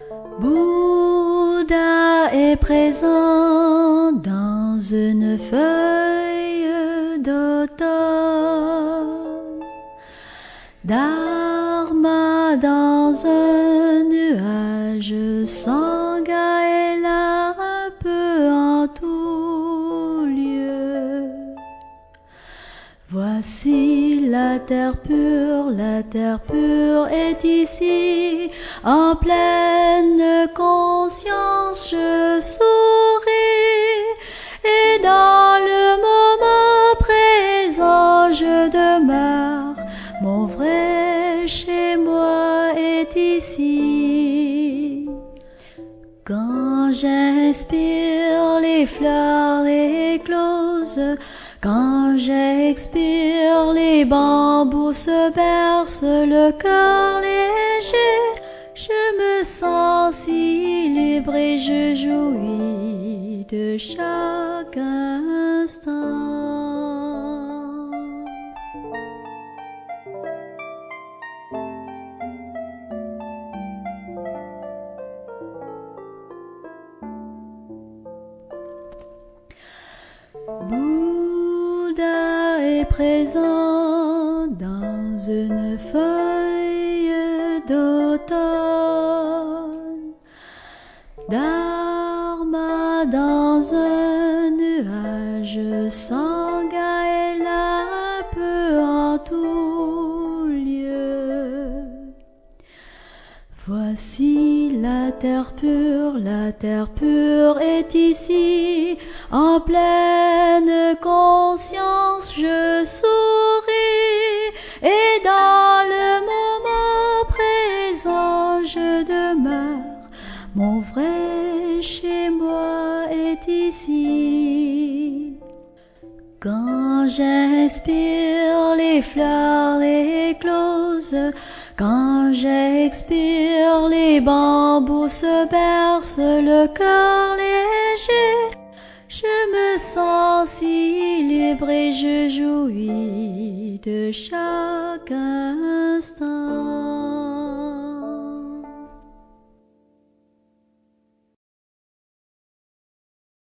Bouddha est présent dans une feuille d'automne, Dharma dans un nuage, Sangha est là un peu en tout lieu. Voici la terre pure est ici, en pleine conscience je souris, et dans le moment présent je demeure, mon vrai chez moi est ici. Quand j'inspire, les fleurs éclosent, quand j'expire, les bambous se bercent, le cœur léger, je me sens si libre et je jouis de chaque instant. Bouddha est présent dans une feuille d'automne, Dharma dans un nuage, Sangha est là un peu en tout lieu. Voici la terre pure est ici, en pleine conscience je souris, et dans le moment présent je demeure, mon vrai chez moi est ici. Quand j'inspire, les fleurs éclosent, quand j'expire, les bambous se bercent, le cœur léger, je me sens si libre et je jouis de chaque instant.